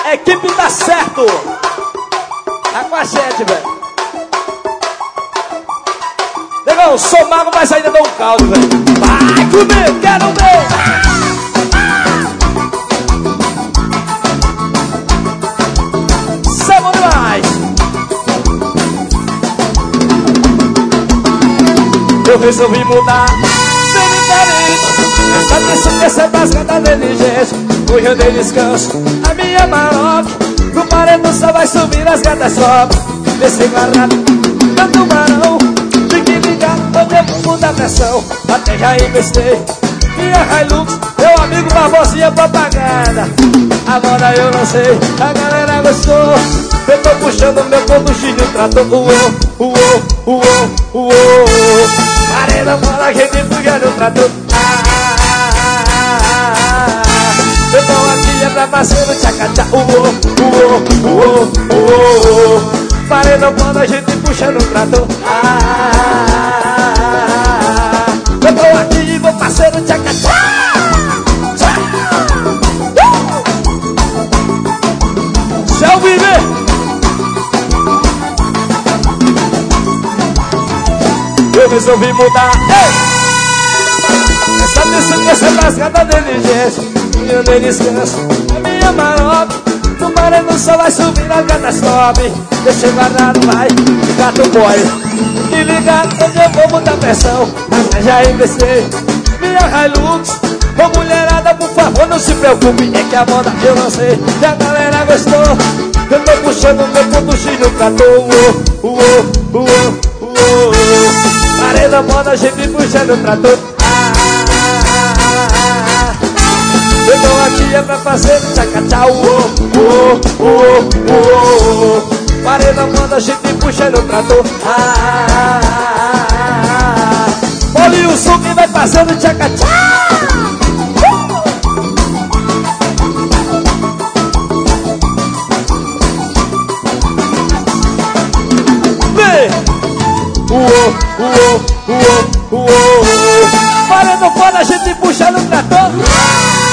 A equipe tá certo. Tá com a gente, velho. Negão, sou mago, mas ainda dou um caldo, velho. Vai comigo, quero ver. Isso é bom demais. Eu resolvi mudar, ser diferente. Essa pessoa que essa basca da inteligência. Hoje eu dei descanso, a minha maroca. No paredão só vai subir, as gatas sobem. Descer guardado, meu tubarão. Fique ligado, eu devo mudar a pressão. Até já investei, minha Hilux. Meu amigo Barbosinha propaganda. A moda eu não sei, a galera gostou. Eu tô puxando meu ponto X de trator. Arena, bola, gente, fuga no trator. Eu tô aqui é pra parceiro, tchacatá. Paredão, bola, a gente puxa no trator. Eu tô aqui e vou parceiro, tchacatá. Céu viver. Eu resolvi mudar. Essa missão que essa lascada inteligência. Eu dei descanso, a minha maroca. No paredão só vai subir, a gata sobe. Deixa guardado, vai, gato boy. E ligado, hoje eu vou mudar a pressão. Até já investei, minha Hilux. Ô mulherada, por favor, não se preocupe. É que a moda eu não sei, e a galera gostou. Eu tô puxando meu ponto X no trator. Paredão, moda, a gente puxando o trator. Eu tô aqui é pra fazer tchacatá. Paredão, moda, a gente puxando o trator. Olha o som que vai passando tchacatá. Paredão, moda, a gente puxando o trator.